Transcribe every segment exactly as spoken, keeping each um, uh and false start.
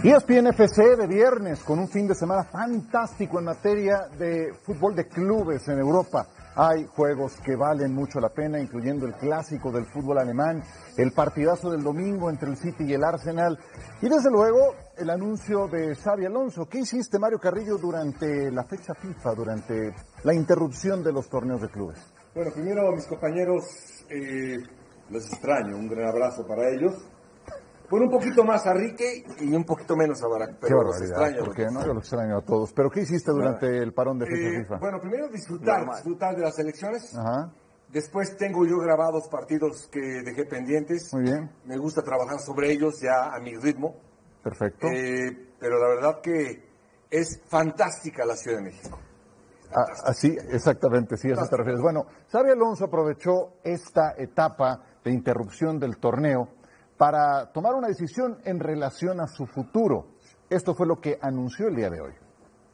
E S P N F C de viernes con un fin de semana fantástico en materia de fútbol de clubes en Europa. Hay juegos que valen mucho la pena, incluyendo el clásico del fútbol alemán, el partidazo del domingo entre el City y el Arsenal, y desde luego el anuncio de Xabi Alonso. ¿Qué hiciste, Mario Carrillo, durante la fecha FIFA, durante la interrupción de los torneos de clubes? Bueno, primero, mis compañeros, eh, los extraño, un gran abrazo para ellos. Bueno, un poquito más a Rique y un poquito menos a Barak, pero qué los extraño. Porque no, yo los extraño a todos. ¿Pero qué hiciste durante Nada. el parón de fecha eh, FIFA? Bueno, primero disfrutar, Normal. disfrutar de las elecciones. Ajá. Después tengo yo grabados partidos que dejé pendientes. Muy bien. Me gusta trabajar sobre ellos ya a mi ritmo. Perfecto. Eh, pero la verdad que es fantástica la Ciudad de México. Así, ah, exactamente, sí, a eso te refieres. Bueno, Xabi Alonso aprovechó esta etapa de interrupción del torneo para tomar una decisión en relación a su futuro. Esto fue lo que anunció el día de hoy.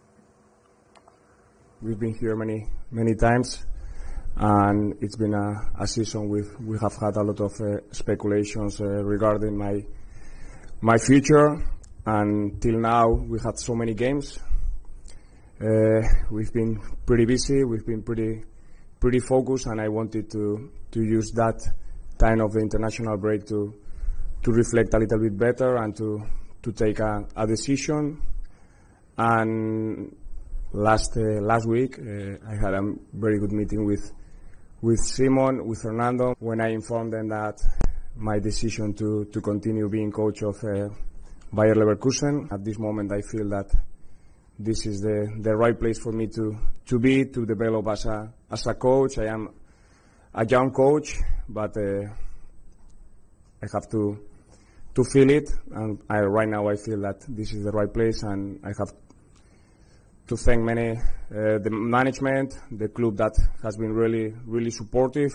We've been here many, many times, and it's been a, a season with we have had a lot of uh, speculations uh, regarding my my future. And till now, we had so many games. Uh, we've been pretty busy. We've been pretty pretty focused, and I wanted to to use that time of the international break to. to reflect a little bit better and to to take a, a decision. And last uh, last week uh, I had a very good meeting with with Simon, with Fernando, when I informed them that my decision to to continue being coach of uh, Bayer Leverkusen. At this moment I feel that this is the the right place for me to to be, to develop as a as a coach. I am a young coach, but uh, I have to to feel it, and I, right now I feel that this is the right place, and I have to thank many uh, the management, the club that has been really, really supportive.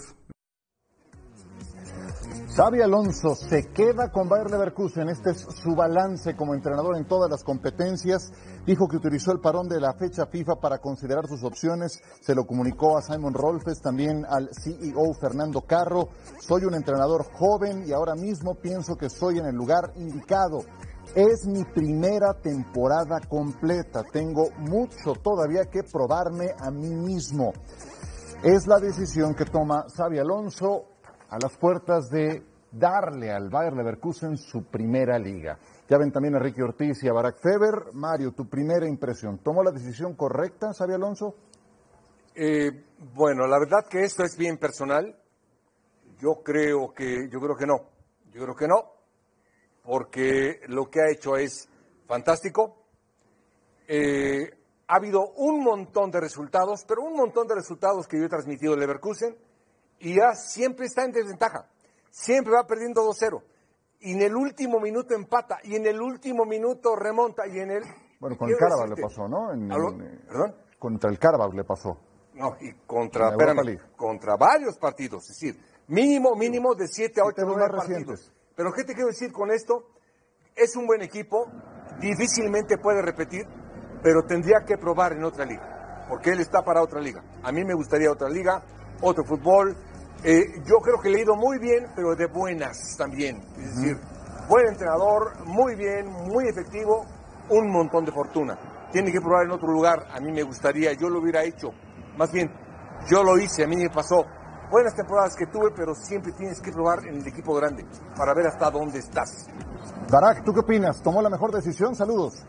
Xabi Alonso se queda con Bayer Leverkusen. Este es su balance como entrenador en todas las competencias. Dijo que utilizó el parón de la fecha FIFA para considerar sus opciones. Se lo comunicó a Simon Rolfes, también al C E O Fernando Carro. Soy un entrenador joven y ahora mismo pienso que estoy en el lugar indicado. Es mi primera temporada completa. Tengo mucho todavía que probarme a mí mismo. Es la decisión que toma Xabi Alonso a las puertas de darle al Bayer Leverkusen su primera liga. Ya ven también a Ricky Ortiz y a Barak Feber. Mario, tu primera impresión. ¿Tomó la decisión correcta, Xabi Alonso? Eh, bueno, la verdad que esto es bien personal. Yo creo que, yo creo que no. Yo creo que no, porque lo que ha hecho es fantástico. Eh, ha habido un montón de resultados, pero un montón de resultados que yo he transmitido en Leverkusen, y ya siempre está en desventaja, siempre va perdiendo dos cero, y en el último minuto empata, y en el último minuto remonta, y en el... Bueno, con el Karabakh le pasó, ¿no? En, en, ¿Perdón? Contra el Karabakh le pasó. No, y contra, espérame, contra varios partidos, es decir, mínimo, mínimo de siete a ocho nueve partidos. Pero ¿qué te quiero decir con esto? Es un buen equipo, difícilmente puede repetir, pero tendría que probar en otra liga, porque él está para otra liga. A mí me gustaría otra liga, otro fútbol. Eh, yo creo que le ha ido muy bien, pero de buenas también. Es decir, buen entrenador, muy bien, muy efectivo, un montón de fortuna. Tiene que probar en otro lugar. A mí me gustaría, yo lo hubiera hecho. Más bien, yo lo hice, a mí me pasó. Buenas temporadas que tuve, pero siempre tienes que probar en el equipo grande para ver hasta dónde estás. Barak, ¿tú qué opinas? ¿Tomó la mejor decisión? Saludos.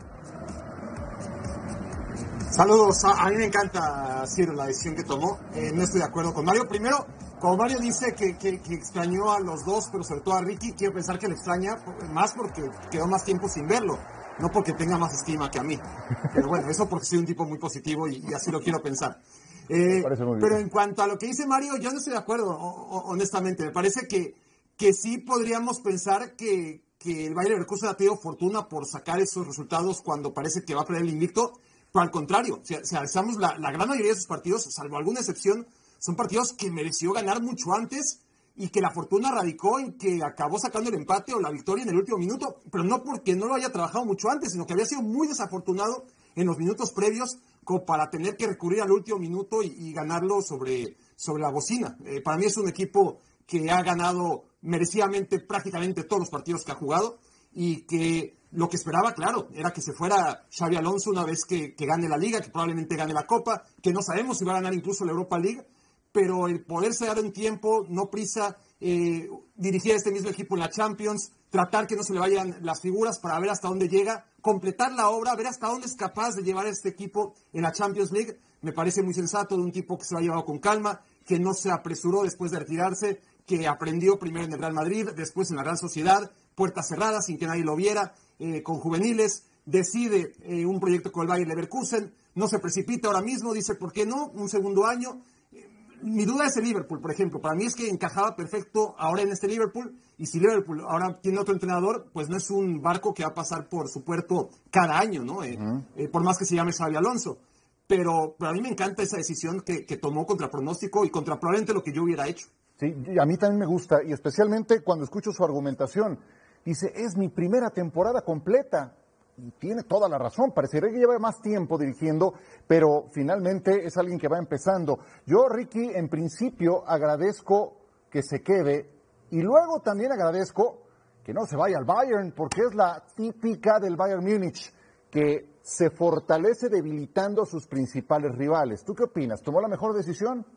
Saludos, a, a mí me encanta, Ciro, la decisión que tomó. Eh, no estoy de acuerdo con Mario. Primero, como Mario dice que, que, que extrañó a los dos, pero sobre todo a Ricky, quiero pensar que le extraña más porque quedó más tiempo sin verlo, no porque tenga más estima que a mí. Pero bueno, eso porque soy un tipo muy positivo y, y así lo quiero pensar. Eh, pero en cuanto a lo que dice Mario, yo no estoy de acuerdo, o, o, honestamente. Me parece que, que sí podríamos pensar que, que el Bayer Leverkusen ha tenido fortuna por sacar esos resultados cuando parece que va a perder el invicto. Pero al contrario, si, si analizamos la, la gran mayoría de esos partidos, salvo alguna excepción, son partidos que mereció ganar mucho antes y que la fortuna radicó en que acabó sacando el empate o la victoria en el último minuto, pero no porque no lo haya trabajado mucho antes, sino que había sido muy desafortunado en los minutos previos como para tener que recurrir al último minuto y, y ganarlo sobre, sobre la bocina. Eh, para mí es un equipo que ha ganado merecidamente prácticamente todos los partidos que ha jugado y que lo que esperaba, claro, era que se fuera Xabi Alonso una vez que, que gane la Liga, que probablemente gane la Copa, que no sabemos si va a ganar incluso la Europa League, pero el poderse dar un tiempo, no prisa, eh, dirigir a este mismo equipo en la Champions, tratar que no se le vayan las figuras para ver hasta dónde llega, completar la obra, ver hasta dónde es capaz de llevar a este equipo en la Champions League, me parece muy sensato, de un tipo que se lo ha llevado con calma, que no se apresuró después de retirarse, que aprendió primero en el Real Madrid, después en la Real Sociedad, puertas cerradas, sin que nadie lo viera, eh, con juveniles, decide eh, un proyecto con el Bayer Leverkusen, no se precipita ahora mismo, dice, ¿por qué no? Un segundo año. Eh, mi duda es el Liverpool, por ejemplo. Para mí es que encajaba perfecto ahora en este Liverpool, y si Liverpool ahora tiene otro entrenador, pues no es un barco que va a pasar por su puerto cada año, ¿no? Eh, uh-huh. eh, por más que se llame Xabi Alonso. Pero, pero a mí me encanta esa decisión que, que tomó contra pronóstico y contra probablemente lo que yo hubiera hecho. Sí, a mí también me gusta, y especialmente cuando escucho su argumentación. Dice, es mi primera temporada completa. Y tiene toda la razón, parecería que lleva más tiempo dirigiendo, pero finalmente es alguien que va empezando. Yo, Ricky, en principio agradezco que se quede, y luego también agradezco que no se vaya al Bayern, porque es la típica del Bayern Múnich, que se fortalece debilitando a sus principales rivales. ¿Tú qué opinas? ¿Tomó la mejor decisión?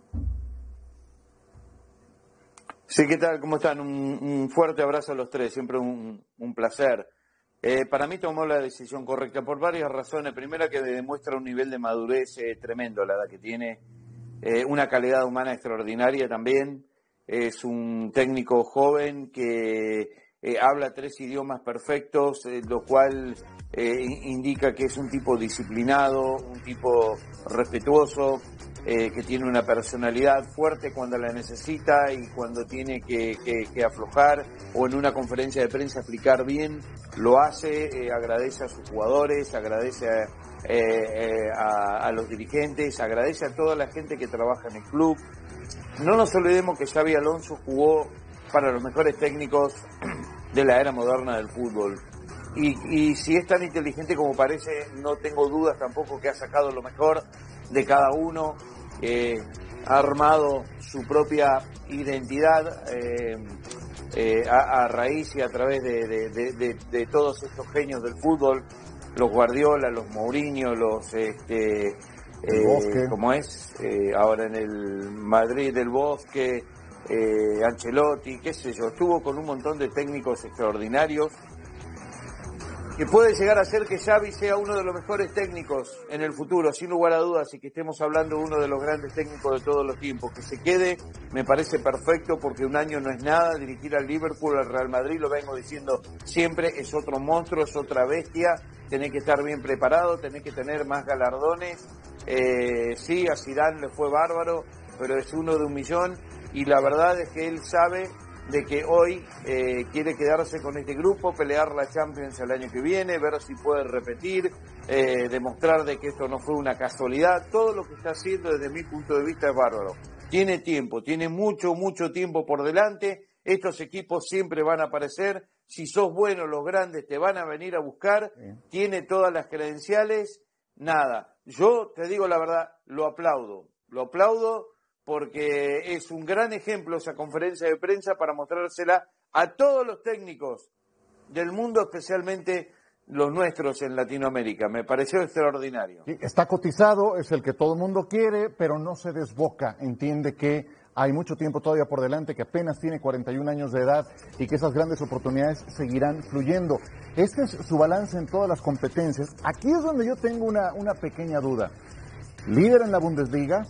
Sí, ¿qué tal? ¿Cómo están? Un, un fuerte abrazo a los tres, siempre un, un placer. Eh, para mí tomó la decisión correcta por varias razones. Primera, que demuestra un nivel de madurez eh, tremendo la edad que tiene, eh, una calidad humana extraordinaria también. Es un técnico joven que eh, habla tres idiomas perfectos, eh, lo cual eh, indica que es un tipo disciplinado, un tipo respetuoso, eh, que tiene una personalidad fuerte cuando la necesita y cuando tiene que, que, que aflojar o en una conferencia de prensa explicar bien, lo hace, eh, agradece a sus jugadores, agradece a, eh, eh, a, a los dirigentes, agradece a toda la gente que trabaja en el club. No nos olvidemos que Xabi Alonso jugó para los mejores técnicos de la era moderna del fútbol. Y, y si es tan inteligente como parece, no tengo dudas tampoco que ha sacado lo mejor de cada uno, eh, ha armado su propia identidad eh, eh, a, a raíz y a través de, de, de, de, de todos estos genios del fútbol, los Guardiola, los Mourinho, los este eh, como es eh, ahora en el Madrid del Bosque, eh, Ancelotti, qué sé yo, estuvo con un montón de técnicos extraordinarios, que puede llegar a ser que Xavi sea uno de los mejores técnicos en el futuro, sin lugar a dudas, y que estemos hablando de uno de los grandes técnicos de todos los tiempos. Que se quede me parece perfecto, porque un año no es nada. Dirigir al Liverpool, al Real Madrid, lo vengo diciendo siempre, es otro monstruo, es otra bestia. Tenés que estar bien preparado, tenés que tener más galardones. Eh, sí, a Zidane le fue bárbaro, pero es uno de un millón, y la verdad es que él sabe de que hoy eh, quiere quedarse con este grupo, pelear la Champions el año que viene, ver si puede repetir, eh, demostrar de que esto no fue una casualidad. Todo lo que está haciendo desde mi punto de vista es bárbaro. Tiene tiempo, tiene mucho, mucho tiempo por delante. Estos equipos siempre van a aparecer. Si sos bueno, los grandes te van a venir a buscar. Tiene todas las credenciales. Nada, yo te digo la verdad, lo aplaudo, lo aplaudo. Porque es un gran ejemplo esa conferencia de prensa para mostrársela a todos los técnicos del mundo, especialmente los nuestros en Latinoamérica. Me pareció extraordinario. Está cotizado, es el que todo el mundo quiere, pero no se desboca. Entiende que hay mucho tiempo todavía por delante, que apenas tiene cuarenta y un años de edad y que esas grandes oportunidades seguirán fluyendo. Este es su balance en todas las competencias. Aquí es donde yo tengo una, una pequeña duda. Líder en la Bundesliga,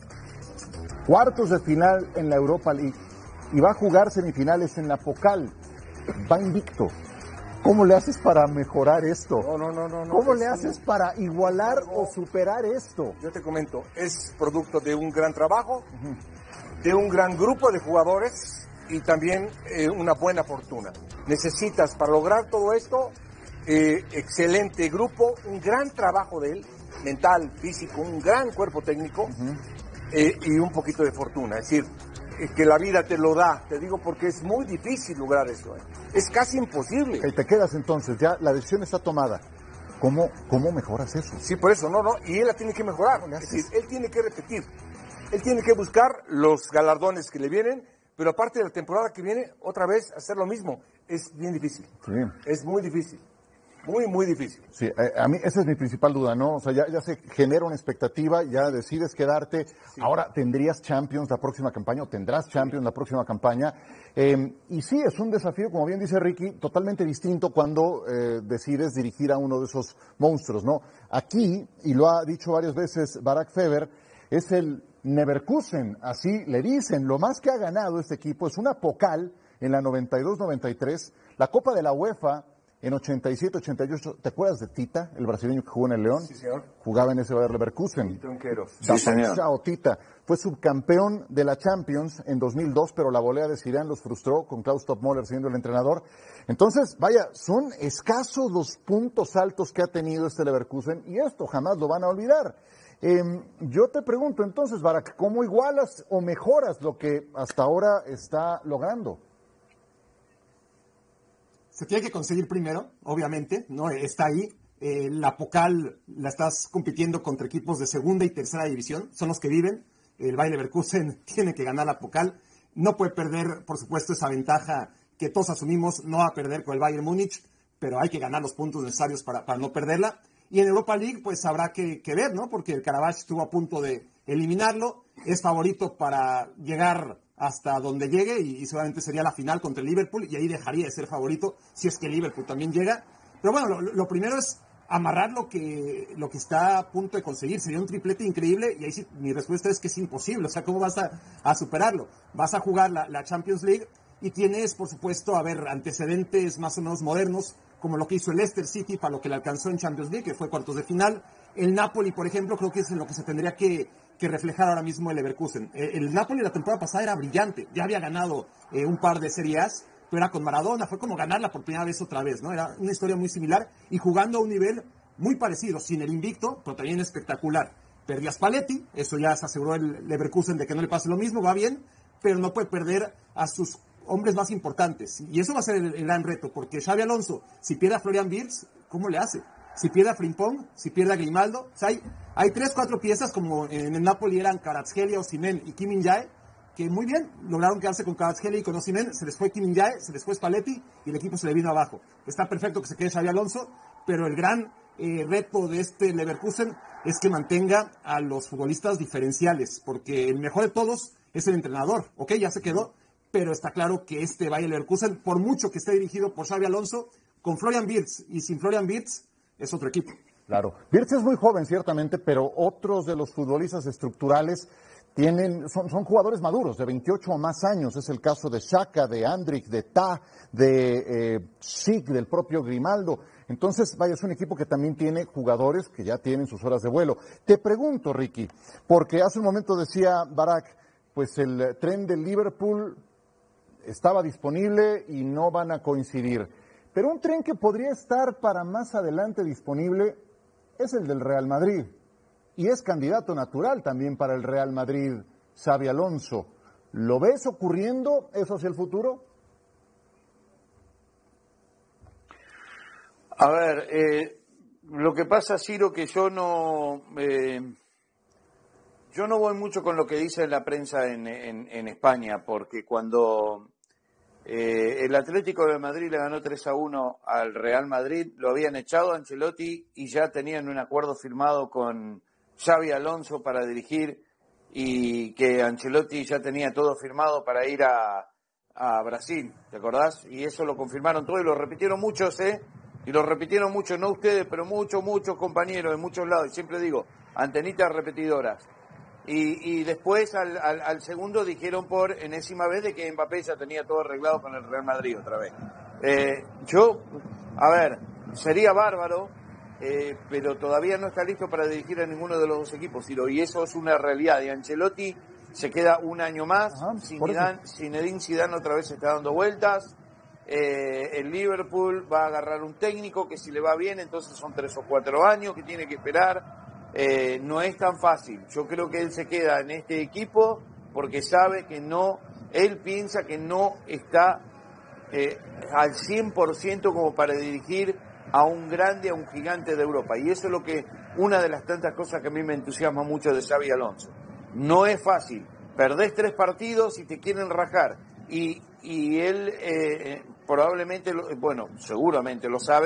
cuartos de final en la Europa League y va a jugar semifinales en la Pokal. Va invicto. ¿Cómo le haces para mejorar esto? No, no, no, no. ¿Cómo le haces para igualar o superar esto? Yo te comento, es producto de un gran trabajo, uh-huh. de un gran grupo de jugadores y también eh, una buena fortuna. Necesitas para lograr todo esto, eh, excelente grupo, un gran trabajo de él, mental, físico, un gran cuerpo técnico. Uh-huh. Eh, y un poquito de fortuna, es decir, eh, que la vida te lo da, te digo porque es muy difícil lograr eso, eh. es casi imposible. Y te quedas entonces, ya la decisión está tomada, ¿cómo, cómo mejoras eso? Sí, por eso, no, no, y él la tiene que mejorar, es decir, él tiene que repetir, él tiene que buscar los galardones que le vienen, pero aparte de la temporada que viene, otra vez hacer lo mismo, es bien difícil, sí. es muy difícil. Muy, muy difícil. Sí, eh, a mí esa es mi principal duda, ¿no? O sea, ya, ya se genera una expectativa, ya decides quedarte. Sí. Ahora, ¿tendrías Champions la próxima campaña o tendrás Champions sí. la próxima campaña? Eh, y sí, es un desafío, como bien dice Ricky, totalmente distinto cuando eh, decides dirigir a uno de esos monstruos, ¿no? Aquí, y lo ha dicho varias veces Barak Feber, es el Leverkusen, así le dicen. Lo más que ha ganado este equipo es una Pokal en la noventa y dos noventa y tres, la Copa de la UEFA en ochenta y siete ochenta y ocho, ¿te acuerdas de Tita, el brasileño que jugó en el León? Sí, señor. Jugaba en ese Bayer Leverkusen. Sí, señor. Chao, Tita. Fue subcampeón de la Champions en dos mil dos, pero la volea de Zidane los frustró con Klaus Toppmöller siendo el entrenador. Entonces, vaya, son escasos los puntos altos que ha tenido este Leverkusen y esto jamás lo van a olvidar. Eh, yo te pregunto entonces, Barak, ¿cómo igualas o mejoras lo que hasta ahora está logrando? Se tiene que conseguir primero, obviamente, ¿no? Está ahí. Eh, la Pokal la estás compitiendo contra equipos de segunda y tercera división, son los que viven. El Bayer Leverkusen tiene que ganar la Pokal. No puede perder, por supuesto, esa ventaja que todos asumimos, no va a perder con el Bayern Múnich, pero hay que ganar los puntos necesarios para, para no perderla. Y en Europa League, pues habrá que, que ver, ¿no? Porque el Karabakh estuvo a punto de eliminarlo. Es favorito para llegar hasta donde llegue y, y seguramente sería la final contra el Liverpool y ahí dejaría de ser favorito si es que el Liverpool también llega. Pero bueno, lo, lo primero es amarrar lo que, lo que está a punto de conseguir. Sería un triplete increíble y ahí sí, mi respuesta es que es imposible. O sea, ¿cómo vas a, a superarlo? Vas a jugar la, la Champions League y tienes, por supuesto, a ver, antecedentes más o menos modernos, como lo que hizo el Leicester City para lo que le alcanzó en Champions League, que fue cuartos de final. El Napoli, por ejemplo, creo que es en lo que se tendría que, que reflejar ahora mismo el Leverkusen. Eh, el Napoli la temporada pasada era brillante, ya había ganado eh, un par de Serie A's, pero era con Maradona, fue como ganarla por primera vez otra vez, ¿no? Era una historia muy similar y jugando a un nivel muy parecido, sin el invicto, pero también espectacular. Perdió a Spalletti, eso ya se aseguró el Leverkusen de que no le pase lo mismo, va bien, pero no puede perder a sus hombres más importantes. Y eso va a ser el, el gran reto, porque Xabi Alonso, si pierde a Florian Wirtz, ¿cómo le hace? Si pierde a Frimpong, si pierde a Grimaldo, o sea, hay, hay tres, cuatro piezas como en el Napoli eran Kvaratskhelia, Osimhen y Kim Min-jae, que muy bien, lograron quedarse con Kvaratskhelia y con Osimhen, se les fue Kim Min-jae, se les fue Spalletti y el equipo se le vino abajo. Está perfecto que se quede Xabi Alonso, pero el gran eh, reto de este Leverkusen es que mantenga a los futbolistas diferenciales, porque el mejor de todos es el entrenador, ok, ya se quedó, pero está claro que este Bayer Leverkusen, por mucho que esté dirigido por Xabi Alonso, con Florian Wirtz y sin Florian Wirtz, es otro equipo. Claro. Wirtz es muy joven, ciertamente, pero otros de los futbolistas estructurales tienen, son, son jugadores maduros, de veintiocho o más años. Es el caso de Xhaka, de Andrić, de Ta, de eh, Schick, del propio Grimaldo. Entonces, vaya, es un equipo que también tiene jugadores que ya tienen sus horas de vuelo. Te pregunto, Ricky, porque hace un momento decía Barak, pues el tren del Liverpool estaba disponible y no van a coincidir. Pero un tren que podría estar para más adelante disponible es el del Real Madrid. Y es candidato natural también para el Real Madrid, Xabi Alonso. ¿Lo ves ocurriendo eso hacia el futuro? A ver, eh, lo que pasa, Ciro, que yo no... Eh, yo no voy mucho con lo que dice la prensa en, en, en España, porque cuando... Eh, el Atlético de Madrid le ganó tres a uno al Real Madrid, lo habían echado a Ancelotti y ya tenían un acuerdo firmado con Xabi Alonso para dirigir y que Ancelotti ya tenía todo firmado para ir a, a Brasil, ¿te acordás? Y eso lo confirmaron todo y lo repitieron muchos, ¿eh? Y lo repitieron muchos, no ustedes, pero muchos, muchos compañeros de muchos lados, y siempre digo, antenitas repetidoras. Y, y después al, al, al segundo dijeron por enésima vez de que Mbappé ya tenía todo arreglado con el Real Madrid otra vez. Eh, yo, a ver, sería bárbaro, eh, pero todavía no está listo para dirigir a ninguno de los dos equipos, Ciro, y eso es una realidad. Y Ancelotti se queda un año más, Zinedine, Zinedine Zidane otra vez está dando vueltas, eh, el Liverpool va a agarrar un técnico que si le va bien entonces son tres o cuatro años que tiene que esperar. Eh, no es tan fácil. Yo creo que él se queda en este equipo porque sabe que no, él piensa que no está eh, al cien por ciento como para dirigir a un grande, a un gigante de Europa. Y eso es lo que, una de las tantas cosas que a mí me entusiasma mucho de Xabi Alonso. No es fácil. Perdés tres partidos y te quieren rajar. Y, y él eh, probablemente, lo, bueno, seguramente lo sabe,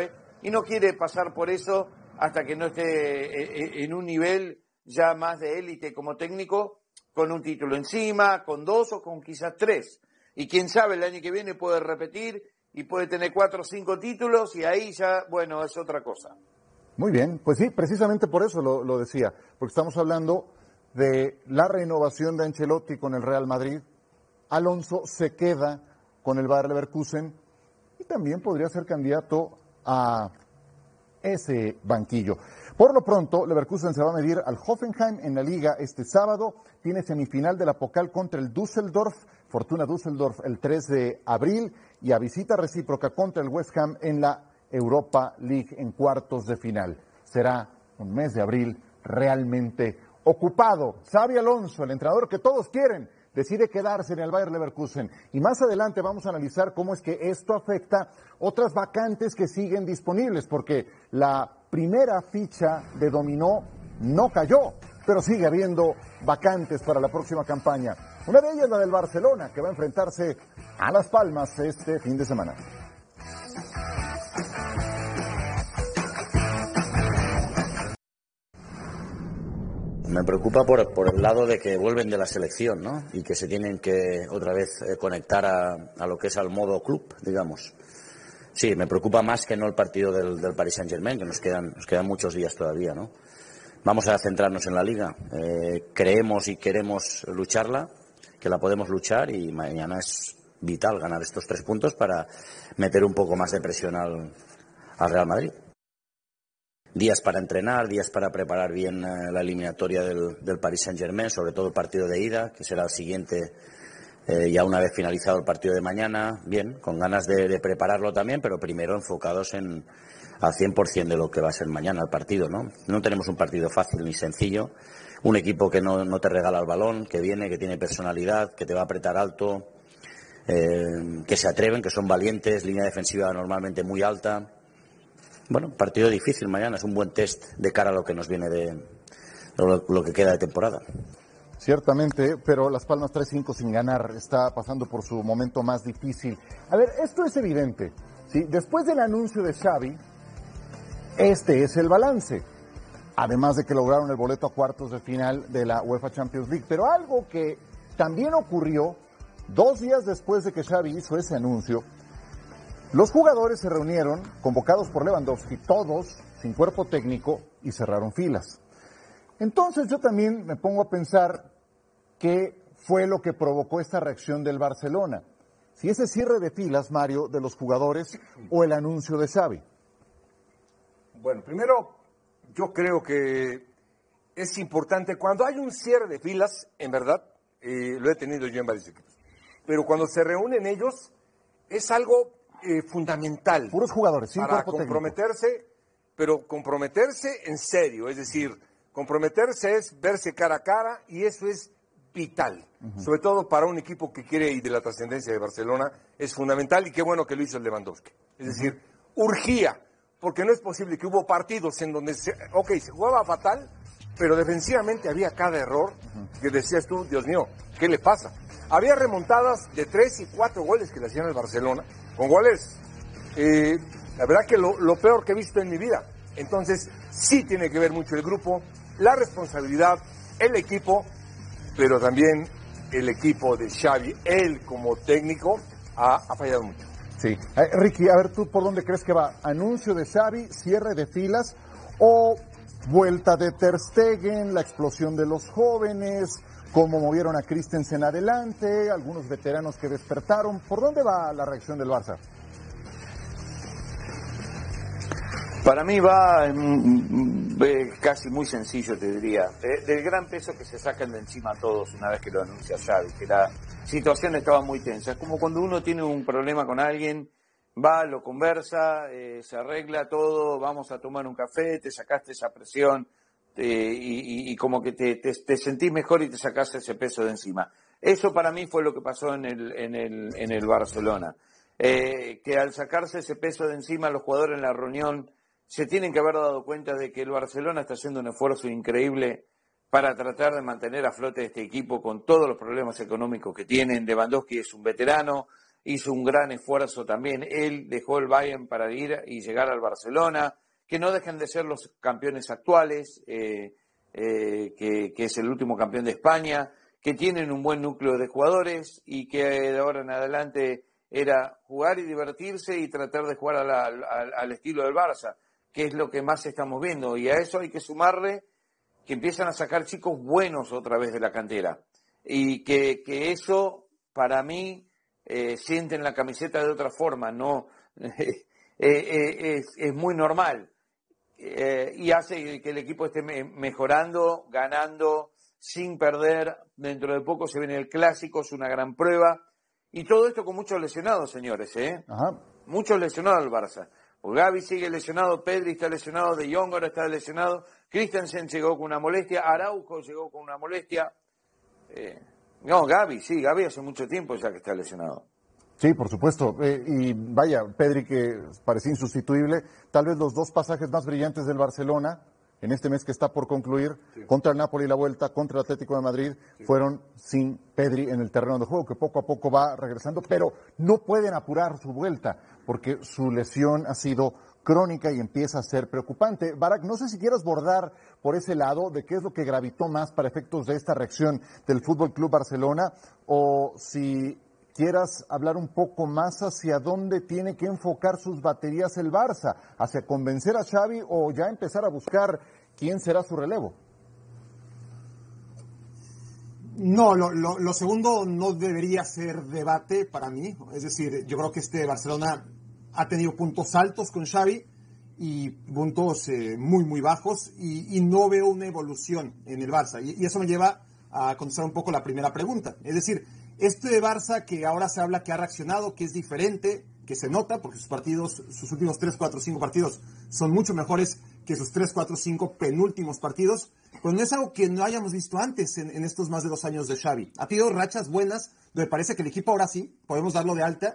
y no quiere pasar por eso hasta que no esté en un nivel ya más de élite como técnico, con un título encima, con dos o con quizás tres. Y quién sabe, el año que viene puede repetir y puede tener cuatro o cinco títulos y ahí ya, bueno, es otra cosa. Muy bien, pues sí, precisamente por eso lo, lo decía, porque estamos hablando de la renovación de Ancelotti con el Real Madrid. Alonso se queda con el Bayer Leverkusen y también podría ser candidato a ese banquillo. Por lo pronto, Leverkusen se va a medir al Hoffenheim en la Liga este sábado. Tiene semifinal de la Pokal contra el Düsseldorf, Fortuna Düsseldorf el tres de abril, y a visita recíproca contra el West Ham en la Europa League en cuartos de final. Será un mes de abril realmente ocupado. Xabi Alonso, el entrenador que todos quieren, decide quedarse en el Bayer Leverkusen. Y más adelante vamos a analizar cómo es que esto afecta otras vacantes que siguen disponibles, porque la primera ficha de dominó no cayó, pero sigue habiendo vacantes para la próxima campaña. Una de ellas la del Barcelona, que va a enfrentarse a Las Palmas este fin de semana. Me preocupa por, por el lado de que vuelven de la selección, ¿no? Y que se tienen que otra vez eh, conectar a, a lo que es al modo club, digamos. Sí, me preocupa más que no el partido del, del Paris Saint-Germain, que nos quedan, nos quedan muchos días todavía, ¿no? Vamos a centrarnos en la Liga. Eh, creemos y queremos lucharla, que la podemos luchar, y mañana es vital ganar estos tres puntos para meter un poco más de presión al, al Real Madrid. Días para entrenar, días para preparar bien eh, la eliminatoria del, del Paris Saint-Germain, sobre todo el partido de ida, que será el siguiente, eh, ya una vez finalizado el partido de mañana. Bien, con ganas de, de prepararlo también, pero primero enfocados en al cien por ciento de lo que va a ser mañana el partido, ¿no? No tenemos un partido fácil ni sencillo, un equipo que no, no te regala el balón, que viene, que tiene personalidad, que te va a apretar alto, eh, que se atreven, que son valientes, línea defensiva normalmente muy alta. Bueno, partido difícil mañana, es un buen test de cara a lo que nos viene de lo, lo que queda de temporada. Ciertamente, pero Las Palmas tres cinco sin ganar, está pasando por su momento más difícil. A ver, esto es evidente, ¿sí? Después del anuncio de Xavi, este es el balance. Además de que lograron el boleto a cuartos de final de la UEFA Champions League. Pero algo que también ocurrió dos días después de que Xavi hizo ese anuncio, los jugadores se reunieron, convocados por Lewandowski, todos sin cuerpo técnico, y cerraron filas. Entonces yo también me pongo a pensar qué fue lo que provocó esta reacción del Barcelona. Si ese cierre de filas, Mario, de los jugadores o el anuncio de Xavi. Bueno, primero, yo creo que es importante, cuando hay un cierre de filas, en verdad, eh, lo he tenido yo en varios equipos, pero cuando se reúnen ellos, es algo Eh, fundamental. Puros jugadores, sin para cuerpo comprometerse, técnico. Pero comprometerse en serio, es decir, comprometerse es verse cara a cara, y eso es vital, uh-huh. Sobre todo para un equipo que quiere, y de la trascendencia de Barcelona, es fundamental, y qué bueno que lo hizo el Lewandowski. Es uh-huh. decir, urgía, porque no es posible que hubo partidos en donde, se, ok, se jugaba fatal, pero defensivamente había cada error, uh-huh. que decías tú, Dios mío, ¿qué le pasa? Había remontadas de tres y cuatro goles que le hacían al Barcelona, con goles, eh, la verdad que lo, lo peor que he visto en mi vida. Entonces, sí tiene que ver mucho el grupo, la responsabilidad, el equipo, pero también el equipo de Xavi, él como técnico, ha, ha fallado mucho. Sí. Eh, Ricky, a ver, ¿tú por dónde crees que va? ¿Anuncio de Xavi, cierre de filas, o vuelta de Ter Stegen, la explosión de los jóvenes, cómo movieron a Christensen adelante, algunos veteranos que despertaron? ¿Por dónde va la reacción del Barça? Para mí va eh, casi muy sencillo, te diría, eh, del gran peso que se sacan de encima a todos una vez que lo anuncia Xavi, que la situación estaba muy tensa. Es como cuando uno tiene un problema con alguien, va, lo conversa, eh, se arregla todo, vamos a tomar un café, te sacaste esa presión, Eh, y, y, y como que te, te, te sentís mejor y te sacás ese peso de encima. Eso para mí fue lo que pasó en el, en el, en el Barcelona. Eh, que al sacarse ese peso de encima, los jugadores en la reunión se tienen que haber dado cuenta de que el Barcelona está haciendo un esfuerzo increíble para tratar de mantener a flote este equipo con todos los problemas económicos que tienen. Lewandowski es un veterano, hizo un gran esfuerzo también. Él dejó el Bayern para ir y llegar al Barcelona, que no dejen de ser los campeones actuales, eh, eh, que, que es el último campeón de España, que tienen un buen núcleo de jugadores y que de ahora en adelante era jugar y divertirse y tratar de jugar a la, al, al estilo del Barça, que es lo que más estamos viendo. Y a eso hay que sumarle que empiezan a sacar chicos buenos otra vez de la cantera. Y que, que eso, para mí, eh, sienten la camiseta de otra forma, no eh, eh, es, es muy normal. Eh, y hace que el equipo esté me, mejorando, ganando, sin perder. Dentro de poco se viene el Clásico, es una gran prueba. Y todo esto con muchos lesionados, señores, ¿eh? Ajá. Muchos lesionados al Barça. Pues Gavi sigue lesionado, Pedri está lesionado, De Jong ahora está lesionado, Christensen llegó con una molestia, Araujo llegó con una molestia. Eh, no, Gavi, sí, Gavi hace mucho tiempo ya que está lesionado. Sí, por supuesto. Eh, y vaya, Pedri, que parecía insustituible, tal vez los dos pasajes más brillantes del Barcelona en este mes que está por concluir, sí, contra el Napoli la vuelta, contra el Atlético de Madrid, sí, fueron sin Pedri en el terreno de juego, que poco a poco va regresando, pero no pueden apurar su vuelta, porque su lesión ha sido crónica y empieza a ser preocupante. Barak, no sé si quieras bordar por ese lado de qué es lo que gravitó más para efectos de esta reacción del Fútbol Club Barcelona, o si quieras hablar un poco más hacia dónde tiene que enfocar sus baterías el Barça, hacia convencer a Xavi o ya empezar a buscar quién será su relevo. No, lo, lo, lo segundo no debería ser debate para mí. Es decir, yo creo que este Barcelona ha tenido puntos altos con Xavi y puntos eh, muy, muy bajos y, y no veo una evolución en el Barça. Y, y eso me lleva a contestar un poco la primera pregunta. Es decir, este Barça que ahora se habla que ha reaccionado, que es diferente, que se nota, porque sus partidos, sus últimos tres, cuatro, cinco partidos son mucho mejores que sus tres, cuatro, cinco penúltimos partidos, pues no es algo que no hayamos visto antes en, en estos más de dos años de Xavi. Ha tenido rachas buenas, donde parece que el equipo ahora sí, podemos darlo de alta,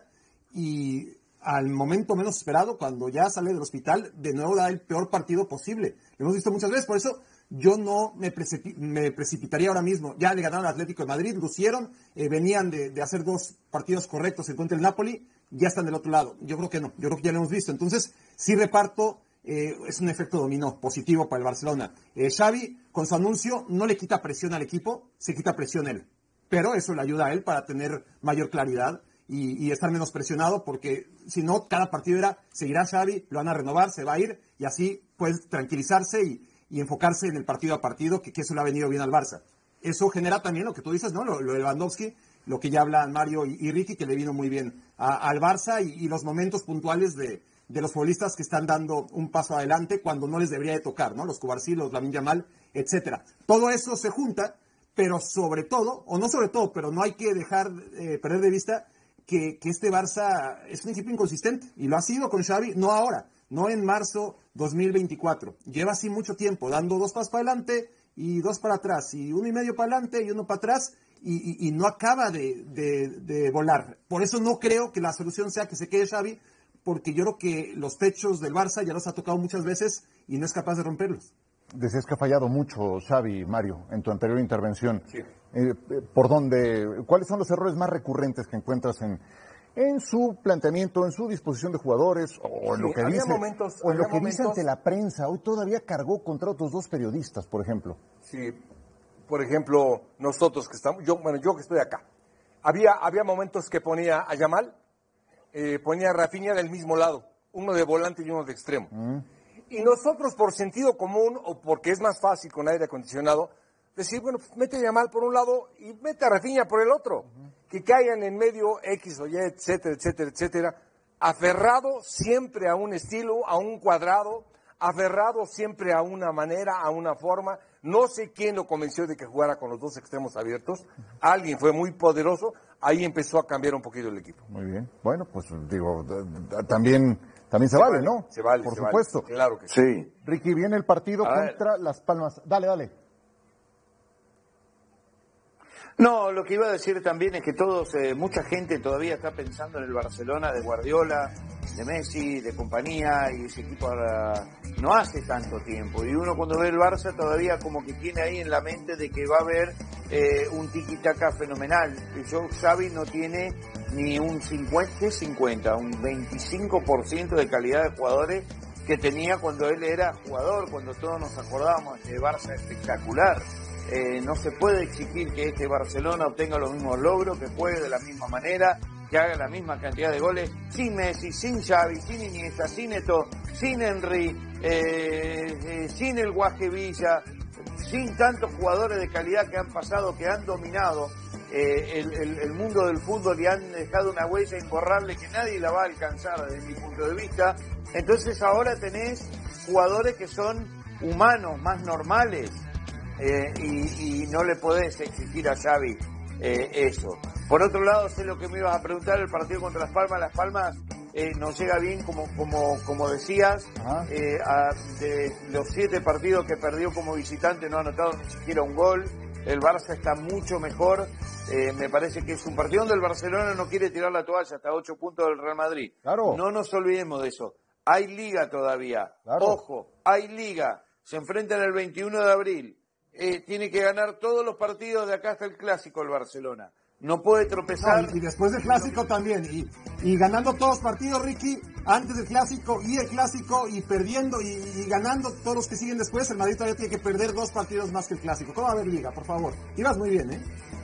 y al momento menos esperado, cuando ya sale del hospital, de nuevo da el peor partido posible. Lo hemos visto muchas veces, por eso yo no me, precipi- me precipitaría ahora mismo. Ya le ganaron al Atlético de Madrid, lucieron, eh, venían de, de hacer dos partidos correctos en contra del Napoli, ya están del otro lado. Yo creo que no, yo creo que ya lo hemos visto. Entonces, sí reparto, eh, es un efecto dominó positivo para el Barcelona. Eh, Xavi, con su anuncio, no le quita presión al equipo, se quita presión él. Pero eso le ayuda a él para tener mayor claridad y, y estar menos presionado, porque si no, cada partido era, seguirá Xavi, lo van a renovar, se va a ir, y así puedes tranquilizarse y, y enfocarse en el partido a partido, que, que eso le ha venido bien al Barça. Eso genera también lo que tú dices, ¿no? Lo, lo de Lewandowski, lo que ya hablan Mario y, y Ricky, que le vino muy bien a, al Barça, y, y los momentos puntuales de, de los futbolistas que están dando un paso adelante cuando no les debería de tocar, ¿no? Los Cubarsí, los Lamine Yamal, etcétera. Todo eso se junta, pero sobre todo, o no sobre todo, pero no hay que dejar, eh, perder de vista que, que este Barça es un equipo inconsistente, y lo ha sido con Xavi, no ahora, no en marzo dos mil veinticuatro. Lleva así mucho tiempo, dando dos pasos para adelante y dos para atrás, y uno y medio para adelante y uno para atrás, y, y, y no acaba de, de, de volar. Por eso no creo que la solución sea que se quede Xavi, porque yo creo que los techos del Barça ya los ha tocado muchas veces y no es capaz de romperlos. Decías que ha fallado mucho Xavi, Mario, en tu anterior intervención. Sí. Eh, ¿Por dónde? ¿Cuáles son los errores más recurrentes que encuentras en, en su planteamiento, en su disposición de jugadores, o en Sí, lo que había dice, momentos, o en lo había que momentos, dice ante la prensa? Hoy todavía cargó contra otros dos periodistas, por ejemplo. Sí, por ejemplo, nosotros que estamos, yo, bueno, yo que estoy acá, había, había momentos que ponía a Yamal, eh, ponía a Rafinha del mismo lado, uno de volante y uno de extremo. Mm. Y nosotros, por sentido común, o porque es más fácil con aire acondicionado, decir, bueno, pues mete a Yamal por un lado y mete a Rafinha por el otro. Uh-huh. Que caigan en medio X o Y, etcétera, etcétera, etcétera. Aferrado siempre a un estilo, a un cuadrado, aferrado siempre a una manera, a una forma. No sé quién lo convenció de que jugara con los dos extremos abiertos. Uh-huh. Alguien fue muy poderoso. Ahí empezó a cambiar un poquito el equipo. Muy bien. Bueno, pues digo, también... También se, se vale, vale, ¿no? Se vale, Por se supuesto. Vale. Claro que sí. sí. Ricky, viene el partido a contra ver. Las Palmas. Dale, dale. No, lo que iba a decir también es que todos, eh, mucha gente todavía está pensando en el Barcelona de Guardiola, de Messi, de compañía, y ese equipo ahora no hace tanto tiempo. Y uno cuando ve el Barça todavía como que tiene ahí en la mente de que va a haber eh, un tiki-taka fenomenal. Y yo, Xavi no tiene ni un cincuenta, cincuenta, un veinticinco por ciento de calidad de jugadores que tenía cuando él era jugador, cuando todos nos acordábamos de Barça espectacular. Eh, no se puede exigir que este Barcelona obtenga los mismos logros, que juegue de la misma manera, que haga la misma cantidad de goles sin Messi, sin Xavi, sin Iniesta, sin Eto'o, sin Henry, eh, eh, sin el Guaje Villa, sin tantos jugadores de calidad que han pasado, que han dominado eh, el, el, el mundo del fútbol y han dejado una huella imborrable que nadie la va a alcanzar desde mi punto de vista. Entonces ahora tenés jugadores que son humanos, más normales, eh, y, y no le podés exigir a Xavi eh, eso. Por otro lado, sé lo que me ibas a preguntar, el partido contra Las Palmas. Las Palmas eh, nos llega bien, como como como decías, eh, a, de los siete partidos que perdió como visitante no ha anotado ni siquiera un gol. El Barça está mucho mejor. Eh, me parece que es un partido donde el Barcelona no quiere tirar la toalla, hasta ocho puntos del Real Madrid. Claro. No nos olvidemos de eso. Hay liga todavía. Claro. Ojo, hay liga. Se enfrentan el veintiuno de abril. Eh, tiene que ganar todos los partidos de acá hasta el Clásico el Barcelona. No puede tropezar. No, y, y después del Clásico también. Y, y ganando todos los partidos, Ricky, antes del Clásico y el Clásico, y perdiendo y, y ganando todos los que siguen después, el Madrid todavía tiene que perder dos partidos más que el Clásico. ¿Cómo va a haber liga, por favor? Ibas muy bien, ¿eh?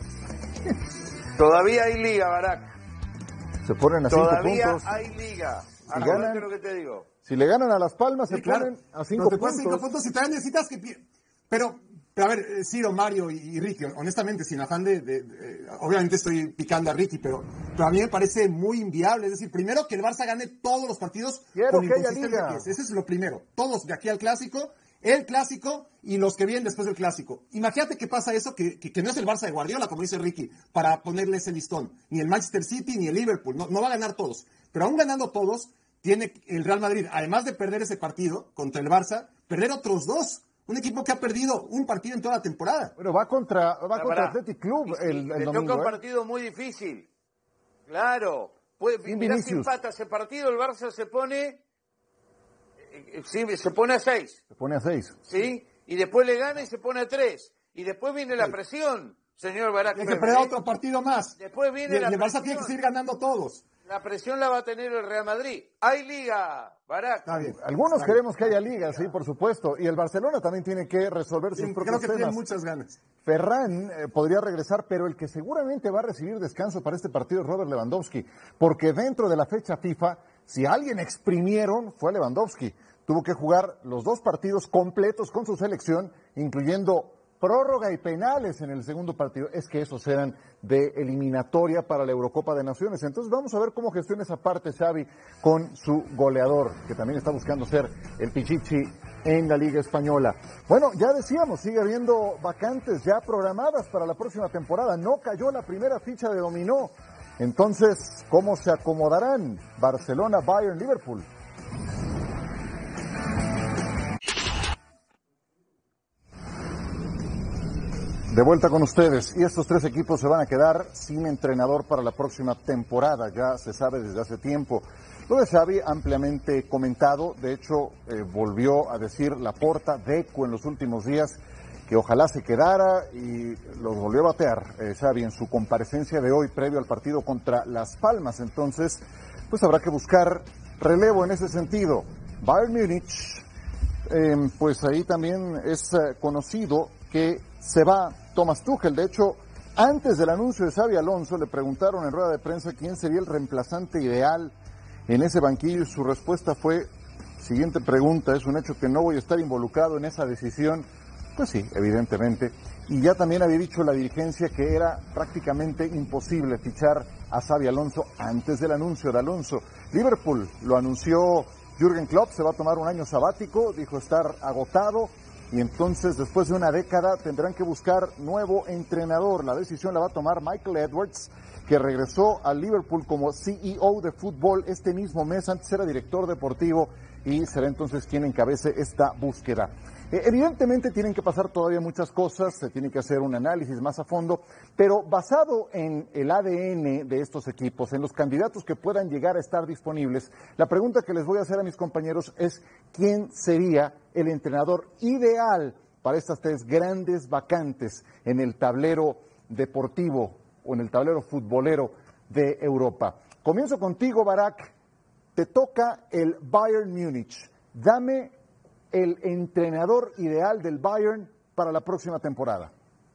Todavía hay liga, Barak. Se ponen a cinco Todavía puntos. hay liga. Si Acordate ganan- lo que te digo. Si le ganan a Las Palmas, Sí, se claro. ponen a No cinco te pones puntos. cinco puntos y también necesitas que... pi- Pero, pero a ver, eh, Ciro, Mario y, y Ricky, honestamente, sin afán de, de- de- obviamente estoy picando a Ricky, pero, pero a mí me parece muy inviable. Es decir, primero que el Barça gane todos los partidos Quiero con que haya inconsistente liga. que es. Ese es lo primero. Todos de aquí al Clásico, el Clásico y los que vienen después del Clásico. Imagínate que pasa eso, que, que, que no es el Barça de Guardiola, como dice Ricky, para ponerle ese listón. Ni el Manchester City, ni el Liverpool. No, no va a ganar todos. Pero aún ganando todos, tiene el Real Madrid, además de perder ese partido contra el Barça, perder otros dos. Un equipo que ha perdido un partido en toda la temporada. Bueno, va contra, va Pará, contra pará. Athletic Club Y sí, el, el le domingo. toca un ¿eh? partido muy difícil. Claro. Puede, Sin mirá si Vinicius. empata ese partido, el Barça se pone... eh, sí, se pone a seis. Se pone a seis. ¿Sí? Y después le gana y se pone a tres. Y después viene la presión, señor Barak. Tiene que perder otro partido más. Después Y viene el la el Barça presión. tiene que seguir ganando todos. La presión la va a tener el Real Madrid. ¡Hay liga, Barak! Está bien. Algunos Está queremos que haya liga, sí, por supuesto. Y el Barcelona también tiene que resolver sus bien. propios Creo que tiene temas. muchas ganas. Ferran eh, podría regresar, pero el que seguramente va a recibir descanso para este partido es Robert Lewandowski, porque dentro de la fecha FIFA, si a alguien exprimieron, fue a Lewandowski. Tuvo que jugar los dos partidos completos con su selección, incluyendo prórroga y penales en el segundo partido. Es que esos eran de eliminatoria para la Eurocopa de Naciones. Entonces vamos a ver cómo gestiona esa parte Xavi con su goleador, que también está buscando ser el Pichichi en la Liga Española. Bueno, ya decíamos, sigue habiendo vacantes ya programadas para la próxima temporada. No cayó la primera ficha de dominó. Entonces, ¿cómo se acomodarán Barcelona, Bayern, Liverpool? De vuelta con ustedes, y estos tres equipos se van a quedar sin entrenador para la próxima temporada, ya se sabe desde hace tiempo. Lo de Xavi ampliamente comentado, de hecho eh, volvió a decir Laporta, Deco en los últimos días, que ojalá se quedara, y los volvió a batear eh, Xavi en su comparecencia de hoy previo al partido contra Las Palmas. Entonces, pues habrá que buscar relevo en ese sentido. Bayern Múnich, eh, pues ahí también es eh, conocido que se va Thomas Tuchel. De hecho, antes del anuncio de Xabi Alonso, le preguntaron en rueda de prensa quién sería el reemplazante ideal en ese banquillo, y su respuesta fue, siguiente pregunta, ¿es un hecho que no voy a estar involucrado en esa decisión? Pues sí, evidentemente. Y ya también había dicho la dirigencia que era prácticamente imposible fichar a Xabi Alonso antes del anuncio de Alonso. Liverpool lo anunció Jürgen Klopp, se va a tomar un año sabático, dijo estar agotado, y entonces después de una década tendrán que buscar nuevo entrenador. La decisión la va a tomar Michael Edwards, que regresó al Liverpool como C E O de fútbol este mismo mes. Antes era director deportivo y será entonces quien encabece esta búsqueda. Eh, evidentemente tienen que pasar todavía muchas cosas, se tiene que hacer un análisis más a fondo, pero basado en el A D N de estos equipos, en los candidatos que puedan llegar a estar disponibles, la pregunta que les voy a hacer a mis compañeros es ¿quién sería el entrenador ideal para estas tres grandes vacantes en el tablero deportivo o en el tablero futbolero de Europa. Comienzo contigo, Barak. Te toca el Bayern Múnich. Dame el entrenador ideal del Bayern para la próxima temporada.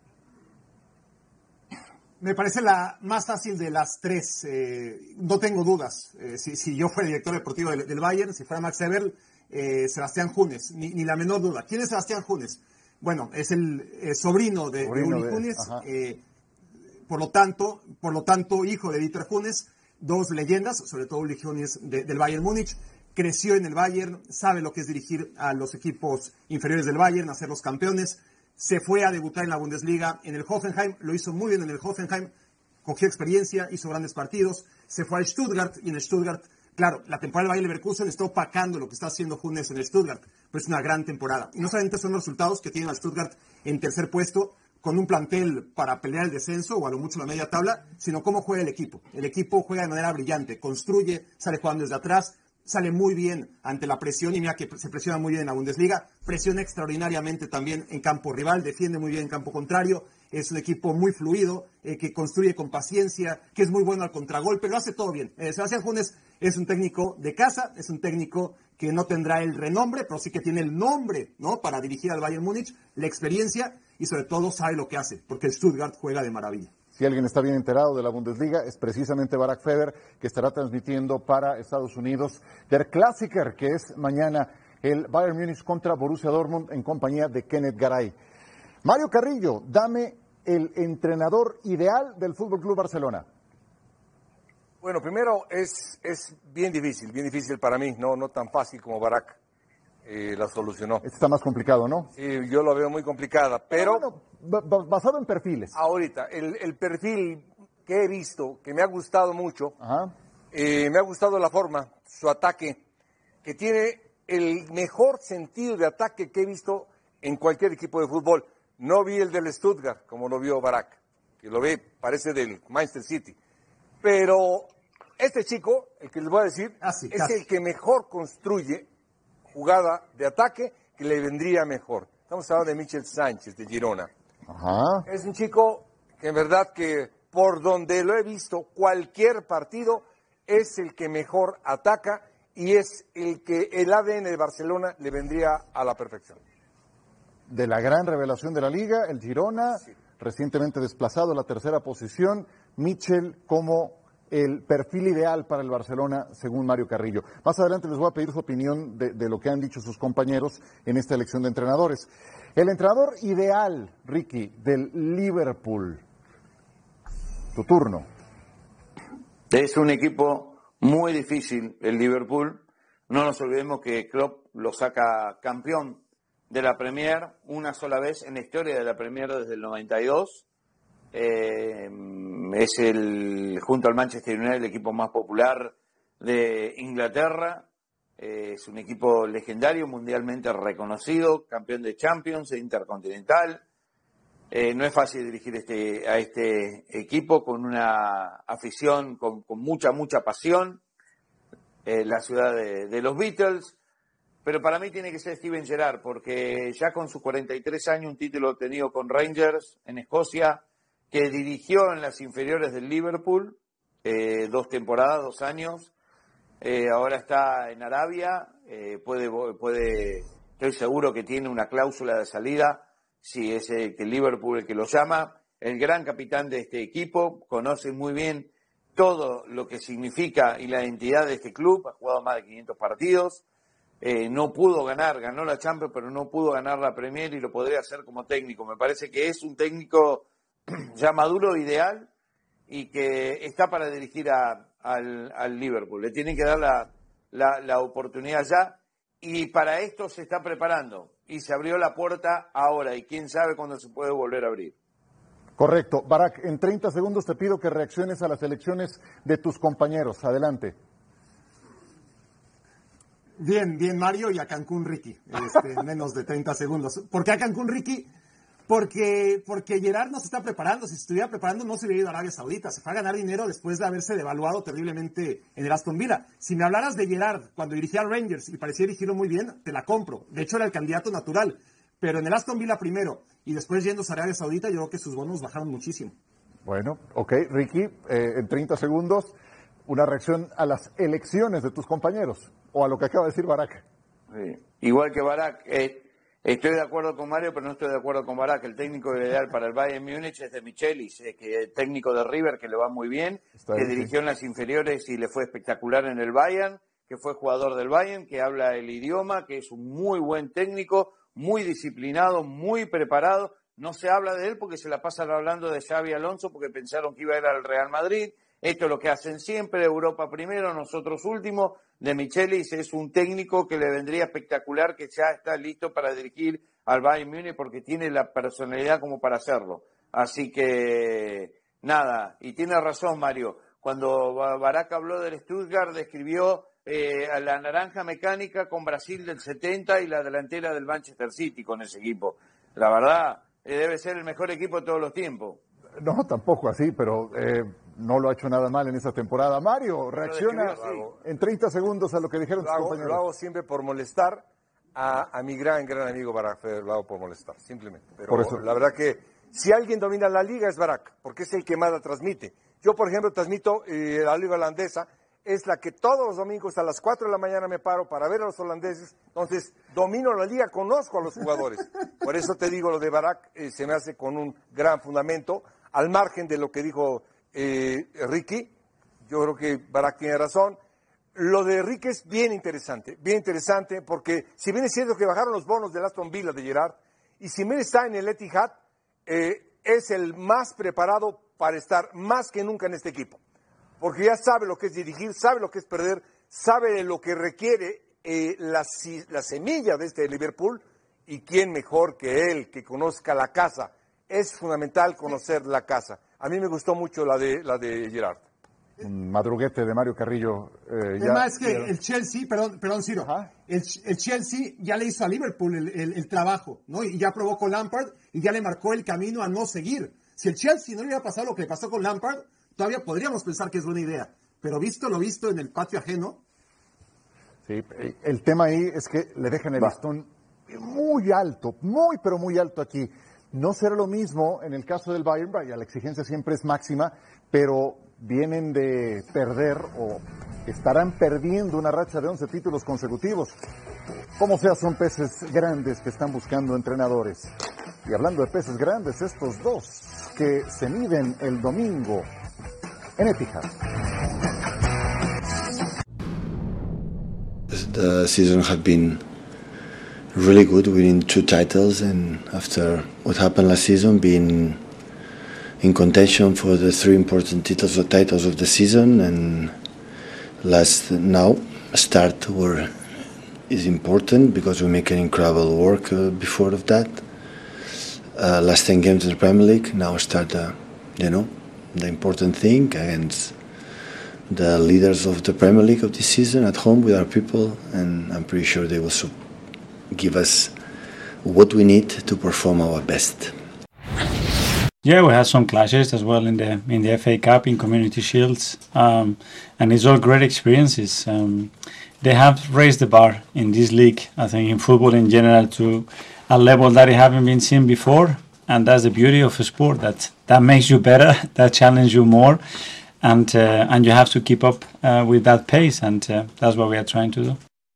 Me parece la más fácil de las tres. Eh, no tengo dudas. Eh, si, si yo fuera director deportivo del, del Bayern, si fuera Max Eberl, eh, Sebastián Hoeneß, ni, ni la menor duda. ¿Quién es Sebastián Hoeneß? Bueno, es el eh, sobrino de, sobrino de Uli Hoeneß, eh, por lo tanto, por lo tanto, hijo de Dieter Hoeneß, dos leyendas, sobre todo Uli Hoeneß de, del Bayern Múnich. Creció en el Bayern, sabe lo que es dirigir a los equipos inferiores del Bayern, hacer los campeones. Se fue a debutar en la Bundesliga en el Hoffenheim, lo hizo muy bien en el Hoffenheim, cogió experiencia, hizo grandes partidos, se fue al Stuttgart y en el Stuttgart, claro, la temporada del Bayer Leverkusen está opacando lo que está haciendo Hoeneß en el Stuttgart, pero es una gran temporada. Y no solamente son los resultados que tiene al Stuttgart en tercer puesto, con un plantel para pelear el descenso o a lo mucho la media tabla, sino cómo juega el equipo. El equipo juega de manera brillante, construye, sale jugando desde atrás, sale muy bien ante la presión, y mira que se presiona muy bien en la Bundesliga, presiona extraordinariamente también en campo rival, defiende muy bien en campo contrario, es un equipo muy fluido, eh, que construye con paciencia, que es muy bueno al contragolpe, lo hace todo bien. Eh, Sebastián Hoeneß es un técnico de casa, es un técnico que no tendrá el renombre, pero sí que tiene el nombre, ¿no?, para dirigir al Bayern Múnich, la experiencia y sobre todo sabe lo que hace, porque el Stuttgart juega de maravilla. Si alguien está bien enterado de la Bundesliga, es precisamente Barak Feber, que estará transmitiendo para Estados Unidos Der Klassiker, que es mañana el Bayern Múnich contra Borussia Dortmund en compañía de Kenneth Garay. Mario Carrillo, dame el entrenador ideal del Fútbol Club Barcelona. Bueno, primero es, es bien difícil, bien difícil para mí, no, no tan fácil como Barak eh, la solucionó. Este está más complicado, ¿no? Sí, yo lo veo muy complicada, pero... pero bueno, basado en perfiles. Ahorita, el, el perfil que he visto, que me ha gustado mucho, eh, me ha gustado la forma, su ataque, que tiene el mejor sentido de ataque que he visto en cualquier equipo de fútbol. No vi el del Stuttgart, como lo vio Barak, que lo ve, parece del Manchester City. Pero este chico, el que les voy a decir, ah, sí, es casi. el que mejor construye jugada de ataque, que le vendría mejor. Estamos hablando de Michel Sánchez, de Girona. Ajá. Es un chico que en verdad que por donde lo he visto, cualquier partido es el que mejor ataca y es el que el A D N de Barcelona le vendría a la perfección. De la gran revelación de la liga, el Girona, sí, recientemente desplazado a la tercera posición, Michel como el perfil ideal para el Barcelona, según Mario Carrillo. Más adelante les voy a pedir su opinión de, de lo que han dicho sus compañeros en esta elección de entrenadores. El entrenador ideal, Ricky, del Liverpool. Tu turno. Es un equipo muy difícil el Liverpool. No nos olvidemos que Klopp lo saca campeón de la Premier una sola vez en la historia de la Premier desde el noventa y dos. Eh, es el, junto al Manchester United, el equipo más popular de Inglaterra. Eh, es un equipo legendario, mundialmente reconocido, campeón de Champions, de Intercontinental. Eh, no es fácil dirigir este, a este equipo con una afición, con, con mucha, mucha pasión. Eh, la ciudad de, de los Beatles. Pero para mí tiene que ser Steven Gerrard, porque ya con sus cuarenta y tres años, un título obtenido con Rangers en Escocia, que dirigió en las inferiores del Liverpool, eh, dos temporadas, dos años, eh, ahora está en Arabia, eh, puede, puede, estoy seguro que tiene una cláusula de salida, si es el, que el Liverpool el que lo llama, el gran capitán de este equipo, conoce muy bien todo lo que significa y la identidad de este club, ha jugado más de quinientos partidos, eh, no pudo ganar, ganó la Champions, pero no pudo ganar la Premier y lo podría hacer como técnico. Me parece que es un técnico ya maduro, ideal, y que está para dirigir a, al, al Liverpool. Le tienen que dar la, la, la oportunidad ya, y para esto se está preparando, y se abrió la puerta ahora, y quién sabe cuándo se puede volver a abrir. Correcto. Barak, en treinta segundos te pido que reacciones a las elecciones de tus compañeros. Adelante. Bien, bien Mario, y a Cancún Ricky, este, en menos de treinta segundos. ¿Por qué a Cancún Ricky? Porque, porque Gerrard no se está preparando. Si se estuviera preparando no se hubiera ido a Arabia Saudita. Se fue a ganar dinero después de haberse devaluado terriblemente en el Aston Villa. Si me hablaras de Gerrard cuando dirigía a Rangers y parecía dirigirlo muy bien, te la compro. De hecho era el candidato natural. Pero en el Aston Villa primero y después yendo a Arabia Saudita, yo creo que sus bonos bajaron muchísimo. Bueno, ok, Ricky, eh, en treinta segundos, una reacción a las elecciones de tus compañeros, o a lo que acaba de decir Barak. Sí. Igual que Barak, eh, estoy de acuerdo con Mario, pero no estoy de acuerdo con Barak. El técnico ideal para el Bayern Múnich es de Michelis, eh, que el técnico de River, que le va muy bien, Está que bien, dirigió sí. en las inferiores y le fue espectacular en el Bayern, que fue jugador del Bayern, que habla el idioma, que es un muy buen técnico, muy disciplinado, muy preparado. No se habla de él porque se la pasan hablando de Xabi Alonso porque pensaron que iba a ir al Real Madrid. Esto es lo que hacen siempre, Europa primero, nosotros último. De Michelis es un técnico que le vendría espectacular, que ya está listo para dirigir al Bayern Múnich porque tiene la personalidad como para hacerlo. Así que, nada, y tiene razón Mario, cuando Barak habló del Stuttgart, describió eh, a la naranja mecánica con Brasil del setenta y la delantera del Manchester City con ese equipo. La verdad, eh, debe ser el mejor equipo de todos los tiempos. No, tampoco así, pero eh, no lo ha hecho nada mal en esta temporada. Mario, reacciona en treinta segundos a lo que dijeron lo tus hago, compañeros. Lo hago siempre por molestar a, a mi gran, gran amigo Barak Feber, lo hago por molestar, simplemente. Pero por eso. La verdad que si alguien domina la liga es Barak, porque es el que más la transmite. Yo, por ejemplo, transmito eh, la liga holandesa, es la que todos los domingos a las cuatro de la mañana me paro para ver a los holandeses, entonces domino la liga, conozco a los jugadores. Por eso te digo, lo de Barak eh, se me hace con un gran fundamento, al margen de lo que dijo eh, Ricky, yo creo que Barak tiene razón. Lo de Ricky es bien interesante, bien interesante, porque si bien es cierto que bajaron los bonos del Aston Villa de Gerrard, y si bien está en el Etihad, eh, es el más preparado para estar más que nunca en este equipo. Porque ya sabe lo que es dirigir, sabe lo que es perder, sabe lo que requiere eh, la, la semilla de este Liverpool, y quién mejor que él, que conozca la casa. Es fundamental conocer la casa. A mí me gustó mucho la de la de Gerrard. Un madruguete de Mario Carrillo. Eh, ya, es que el Chelsea, perdón, perdón Ciro, el, el Chelsea ya le hizo a Liverpool el, el, el trabajo, ¿no? Y ya probó con Lampard y ya le marcó el camino a no seguir. Si el Chelsea no le hubiera pasado lo que le pasó con Lampard, todavía podríamos pensar que es buena idea. Pero visto lo visto en el patio ajeno. Sí, el tema ahí es que le dejan el listón muy alto, muy pero muy alto aquí. No será lo mismo en el caso del Bayern, ya la exigencia siempre es máxima, pero vienen de perder o estarán perdiendo una racha de once títulos consecutivos. Como sea, son peces grandes que están buscando entrenadores. Y hablando de peces grandes, estos dos que se miden el domingo en Etihad. The season has been really good, winning two titles, and after what happened last season, being in contention for the three important titles, the titles of the season, and last now start where is important because we make an incredible work uh, before of that. Uh, last ten games in the Premier League, now start uh, you know the important thing against the leaders of the Premier League of this season at home with our people, and I'm pretty sure they will so give us what we need to perform our best. Yeah, we had some clashes as well in the in the F A Cup, in Community Shields, um, and it's all great experiences. Um, they have raised the bar in this league, I think, in football in general, to a level that it haven't been seen before, and that's the beauty of a sport. That that makes you better, that challenges you more, and uh, and you have to keep up uh, with that pace, and uh, that's what we are trying to do.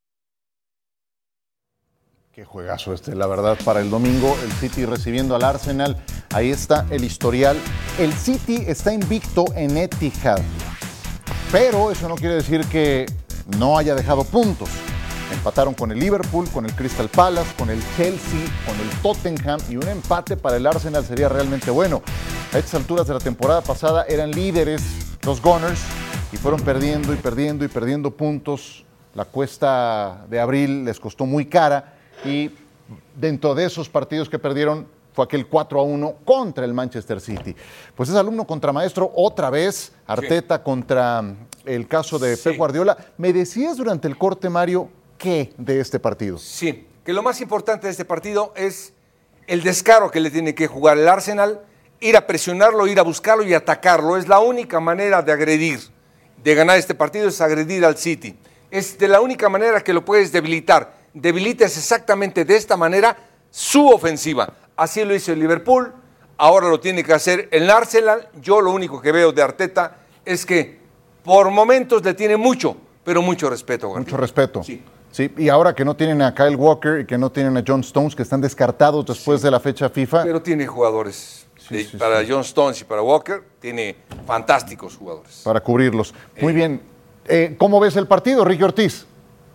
Qué juegazo este, la verdad, para el domingo. El City recibiendo al Arsenal. Ahí está el historial. El City está invicto en Etihad. Pero eso no quiere decir que no haya dejado puntos. Empataron con el Liverpool, con el Crystal Palace, con el Chelsea, con el Tottenham, y un empate para el Arsenal sería realmente bueno. A estas alturas de la temporada pasada eran líderes los Gunners y fueron perdiendo y perdiendo y perdiendo puntos. La cuesta de abril les costó muy cara. Y dentro de esos partidos que perdieron fue aquel cuatro a uno contra el Manchester City. Pues es alumno contra maestro otra vez, Arteta sí. contra el caso de sí. Pep Guardiola. Me decías durante el corte, Mario, ¿qué de este partido? Sí, que lo más importante de este partido es el descaro que le tiene que jugar el Arsenal, ir a presionarlo, ir a buscarlo y atacarlo. Es la única manera de agredir, de ganar este partido, es agredir al City. Es de la única manera que lo puedes debilitar. Debilitas exactamente de esta manera su ofensiva. Así lo hizo el Liverpool, ahora lo tiene que hacer en el Arsenal. Yo lo único que veo de Arteta es que por momentos le tiene mucho, pero mucho respeto. Guardiola. Mucho respeto. Sí. Sí, y ahora que no tienen a Kyle Walker y que no tienen a John Stones, que están descartados después sí. de la fecha FIFA. Pero tiene jugadores. Sí, sí, para sí. John Stones y para Walker, tiene fantásticos jugadores. Para cubrirlos. Muy eh. bien. Eh, ¿Cómo ves el partido, Ricky Ortiz?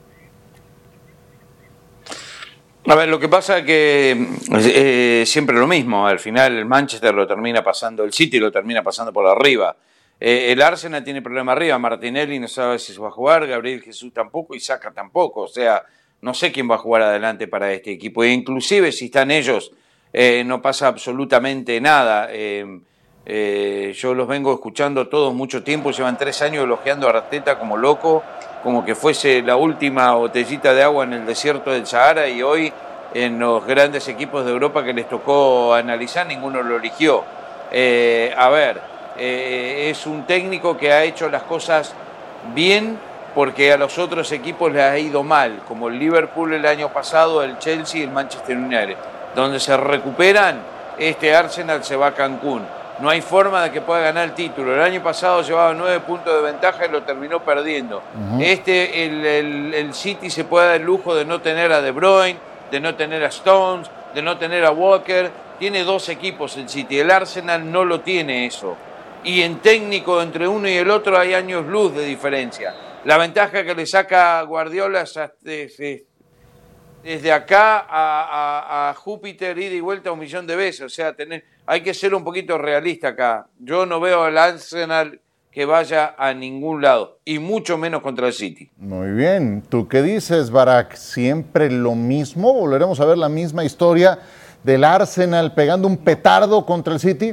A ver, lo que pasa es que eh, siempre lo mismo. Al final el Manchester lo termina pasando, el City lo termina pasando por arriba. Eh, el Arsenal tiene problema arriba. Martinelli no sabe si se va a jugar, Gabriel Jesús tampoco y Saka tampoco. O sea, no sé quién va a jugar adelante para este equipo. E inclusive si están ellos, eh, no pasa absolutamente nada. Eh, eh, yo los vengo escuchando todos mucho tiempo. Llevan tres años elogiando a Arteta como loco, como que fuese la última botellita de agua en el desierto del Sahara, y hoy en los grandes equipos de Europa que les tocó analizar, ninguno lo eligió. Eh, a ver... Eh, es un técnico que ha hecho las cosas bien porque a los otros equipos les ha ido mal, como el Liverpool el año pasado, el Chelsea y el Manchester United. Donde se recuperan, este Arsenal se va a Cancún. No hay forma de que pueda ganar el título. El año pasado llevaba nueve puntos de ventaja y lo terminó perdiendo. Uh-huh. Este, el, el, el City se puede dar el lujo de no tener a De Bruyne, de no tener a Stones, de no tener a Walker. Tiene dos equipos el City. El Arsenal no lo tiene eso. Y en técnico entre uno y el otro hay años luz de diferencia. La ventaja que le saca Guardiola es desde, desde acá a, a, a Júpiter, ida y vuelta un millón de veces. O sea, tener, hay que ser un poquito realista acá. Yo no veo al Arsenal que vaya a ningún lado, y mucho menos contra el City. Muy bien. ¿Tú qué dices, Barak? ¿Siempre lo mismo? ¿Volveremos a ver la misma historia del Arsenal pegando un petardo contra el City?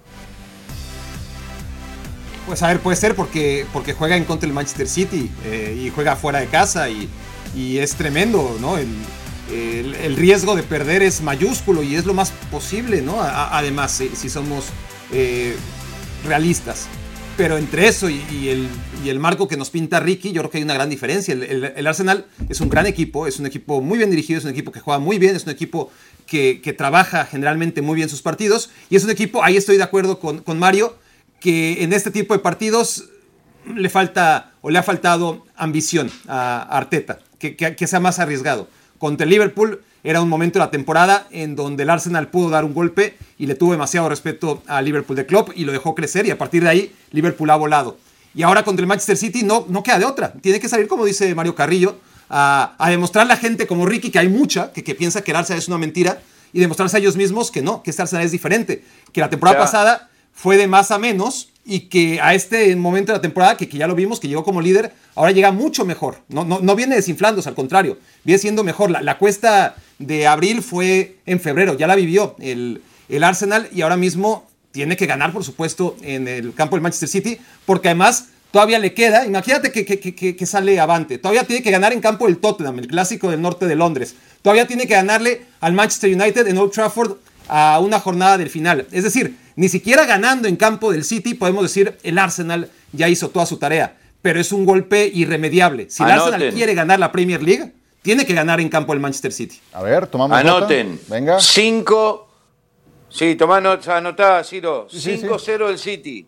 Pues a ver, puede ser porque, porque juega en contra del Manchester City eh, y juega fuera de casa y, y es tremendo, ¿no? El, el, el riesgo de perder es mayúsculo y es lo más posible, ¿no? A, además, si, si somos eh, realistas. Pero entre eso y, y, el, y el marco que nos pinta Ricky, yo creo que hay una gran diferencia. El, el, el Arsenal es un gran equipo, es un equipo muy bien dirigido, es un equipo que juega muy bien, es un equipo que, que trabaja generalmente muy bien sus partidos y es un equipo, ahí estoy de acuerdo con, con Mario, que en este tipo de partidos le falta o le ha faltado ambición a Arteta, que, que, que sea más arriesgado. Contra el Liverpool era un momento de la temporada en donde el Arsenal pudo dar un golpe y le tuvo demasiado respeto al Liverpool de Klopp y lo dejó crecer, y a partir de ahí Liverpool ha volado. Y ahora contra el Manchester City no, no queda de otra. Tiene que salir, como dice Mario Carrillo, a, a demostrar a la gente como Ricky, que hay mucha que, que piensa que el Arsenal es una mentira, y demostrarse a ellos mismos que no, que este Arsenal es diferente, que la temporada ya. pasada fue de más a menos y que a este momento de la temporada, que, que ya lo vimos, que llegó como líder, ahora llega mucho mejor. No, no, no viene desinflándose, al contrario, viene siendo mejor. La, la cuesta de abril fue en febrero, ya la vivió el, el Arsenal, y ahora mismo tiene que ganar, por supuesto, en el campo del Manchester City, porque además todavía le queda, imagínate que, que, que, que sale avante, todavía tiene que ganar en campo del Tottenham, el clásico del norte de Londres, todavía tiene que ganarle al Manchester United en Old Trafford a una jornada del final. Es decir, ni siquiera ganando en campo del City podemos decir el Arsenal ya hizo toda su tarea, pero es un golpe irremediable. Si el Anoten. Arsenal quiere ganar la Premier League, tiene que ganar en campo del Manchester City. A ver, tomamos Anoten. nota. Venga. cinco. Sí, tomá nota, anotá, Ciro. Sí, sí, cinco cero sí. el City.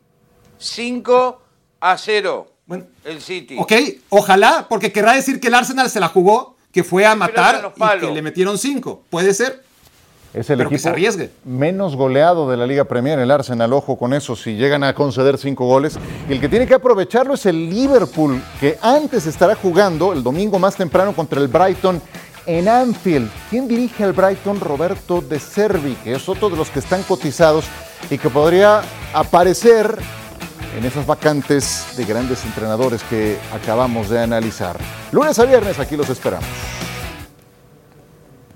cinco a cero bueno, el City. Ok, ojalá, porque querrá decir que el Arsenal se la jugó, que fue a matar y que le metieron cinco. Puede ser. Es el pero equipo que se arriesgue. menos goleado de la Liga Premier, el Arsenal. Ojo con eso, si llegan a conceder cinco goles. Y el que tiene que aprovecharlo es el Liverpool, que antes estará jugando el domingo más temprano contra el Brighton en Anfield. ¿Quién dirige al Brighton? Roberto De Zerbi, que es otro de los que están cotizados y que podría aparecer en esas vacantes de grandes entrenadores que acabamos de analizar. Lunes a viernes, aquí los esperamos.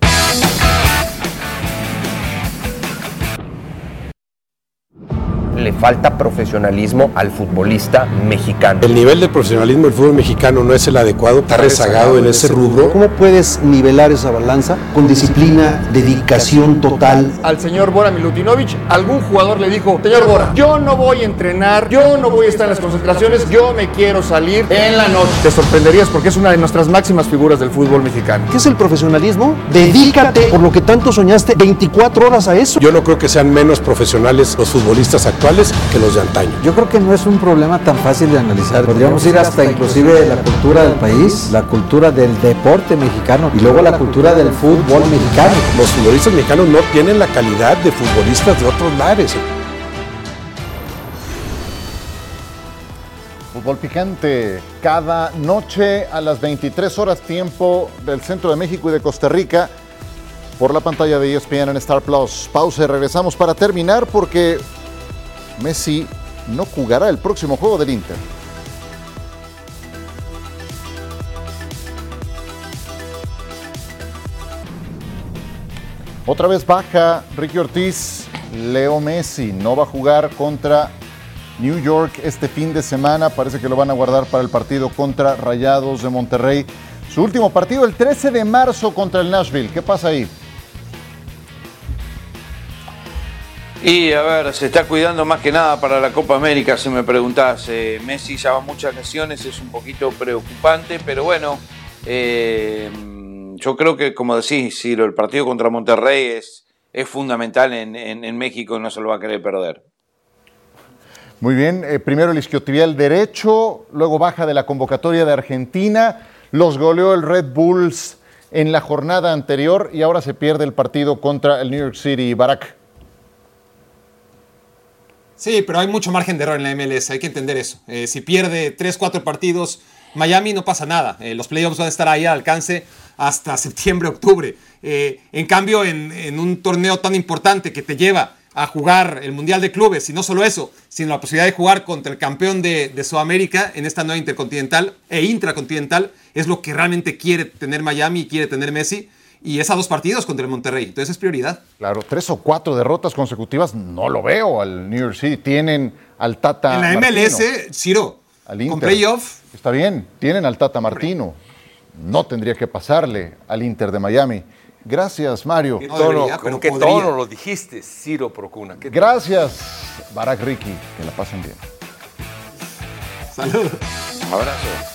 Le falta profesionalismo al futbolista mexicano. El nivel de profesionalismo del fútbol mexicano no es el adecuado, está rezagado en ese rubro. ¿Cómo puedes nivelar esa balanza? Con disciplina, dedicación total. Al señor Bora Milutinovic, algún jugador le dijo: señor Bora, yo no voy a entrenar, yo no voy a estar en las concentraciones, yo me quiero salir en la noche. Te sorprenderías porque es una de nuestras máximas figuras del fútbol mexicano. ¿Qué es el profesionalismo? Dedícate por lo que tanto soñaste veinticuatro horas a eso. Yo no creo que sean menos profesionales los futbolistas actuales que los de antaño. Yo creo que no es un problema tan fácil de analizar. Podríamos ir hasta inclusive la cultura del país, la cultura del deporte mexicano y luego la cultura del fútbol mexicano. Los futbolistas mexicanos no tienen la calidad de futbolistas de otros lares. Fútbol picante, cada noche a las veintitrés horas tiempo del centro de México y de Costa Rica por la pantalla de E S P N en Star Plus. Pausa y regresamos para terminar porque Messi no jugará el próximo juego del Inter. Otra vez baja Ricky Ortiz, Leo Messi no va a jugar contra New York este fin de semana, parece que lo van a guardar para el partido contra Rayados de Monterrey. Su último partido el trece de marzo contra el Nashville. ¿Qué pasa ahí? Y a ver, se está cuidando más que nada para la Copa América, si me preguntás. Eh, Messi ya va muchas lesiones, es un poquito preocupante, pero bueno, eh, yo creo que, como decís, Ciro, el partido contra Monterrey es, es fundamental en, en, en México, no se lo va a querer perder. Muy bien, eh, primero el isquiotibial derecho, luego baja de la convocatoria de Argentina, los goleó el Red Bulls en la jornada anterior y ahora se pierde el partido contra el New York City. Barak. Sí, pero hay mucho margen de error en la M L S, hay que entender eso. Eh, si pierde tres, cuatro partidos, Miami no pasa nada. Eh, los playoffs van a estar ahí al alcance hasta septiembre, octubre. Eh, en cambio, en, en un torneo tan importante que te lleva a jugar el Mundial de Clubes, y no solo eso, sino la posibilidad de jugar contra el campeón de, de Sudamérica en esta nueva intercontinental e intracontinental, es lo que realmente quiere tener Miami y quiere tener Messi, y es a dos partidos contra el Monterrey, entonces es prioridad. Claro, tres o cuatro derrotas consecutivas, no lo veo al New York City, tienen al Tata En la Martino, M L S, Ciro, al Inter, con playoff. Está bien, tienen al Tata Martino, no tendría que pasarle al Inter de Miami. Gracias, Mario. ¿Qué tono, no ¿Con qué podría. tono lo dijiste, Ciro Procuna? Gracias, Barak Ricky. Que la pasen bien. Saludos. Un abrazo.